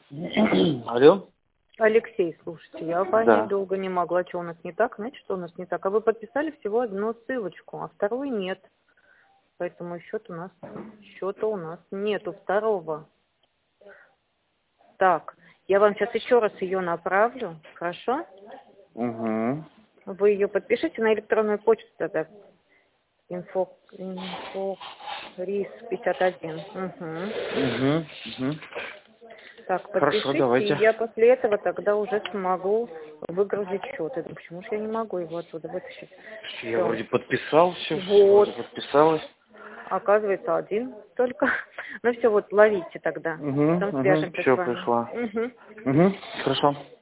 Алло? Алексей, слушайте, я понять Да. долго не могла, что у нас не так. Знаете, что у нас не так? А вы подписали всего одну ссылочку, а вторую нет. Поэтому счета у нас нету второго. Так, я вам сейчас еще раз ее направлю, хорошо? Угу. Вы ее подпишите на электронную почту тогда. Рис 51. Угу. Угу. Так, Хорошо, подпишите, и давайте. я после этого тогда уже смогу выгрузить счет. Я думаю, почему же я не могу его оттуда вытащить? Я Всё. вроде подписал все, Вот. вроде подписалась. Оказывается, один только. Ну все, вот ловите тогда. Потом Угу. свяжемся с Все, вами. пришла. Угу. Угу. Хорошо.